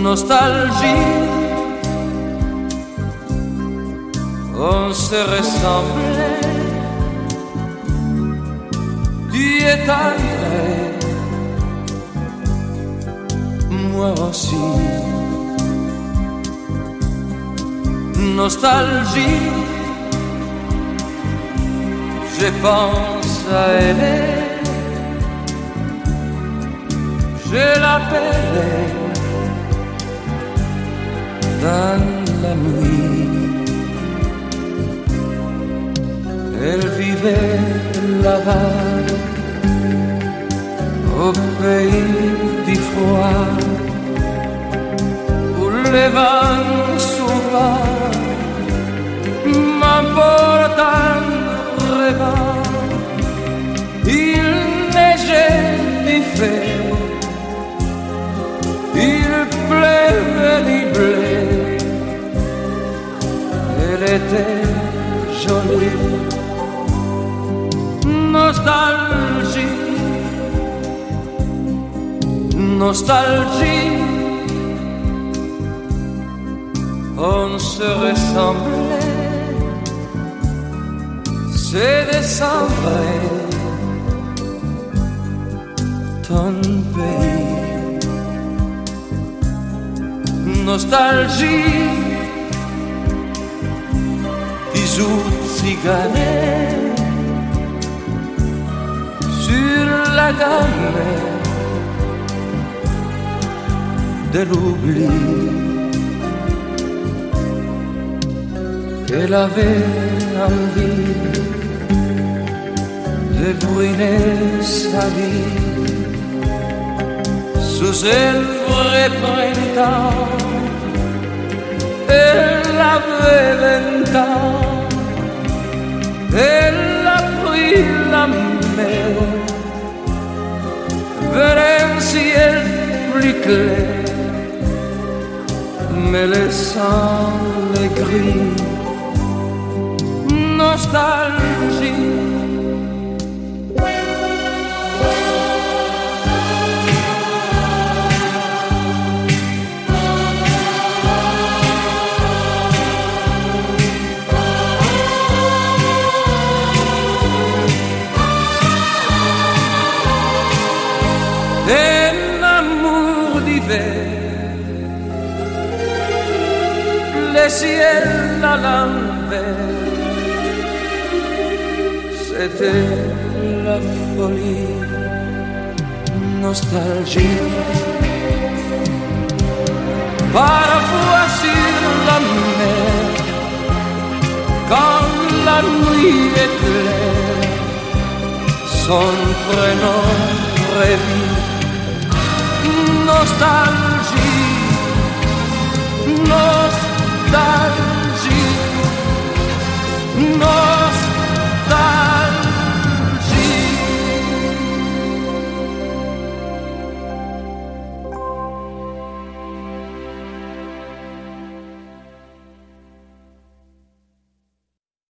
nostalgie. On se ressemblait, tu es arrivé, moi aussi. Nostalgie, je pense à elle, je l'appelais dans la nuit. Elle vivait là-bas, au pays du froid, où les vents sauvages m'emportent en rêvant. Il neigeait du fait, il pleuvait du blé. Elle était jolie. Nostalgie, nostalgie, on se ressemblait, c'est décembre, ton pays. Nostalgie, qui joue cigarette sur la gamme de l'oubli. Elle avait envie de brûler sa vie sous un vrai printemps. Elle avait 20 ans, elle a pris la mer vers un ciel plus clair, mais laissant les gris. Nostalgie, un amour d'hiver, le ciel à l'envers, c'était la folie. Nostalgie, parfois sur la mer, quand la nuit est claire, son prénom revit. Nostalgie.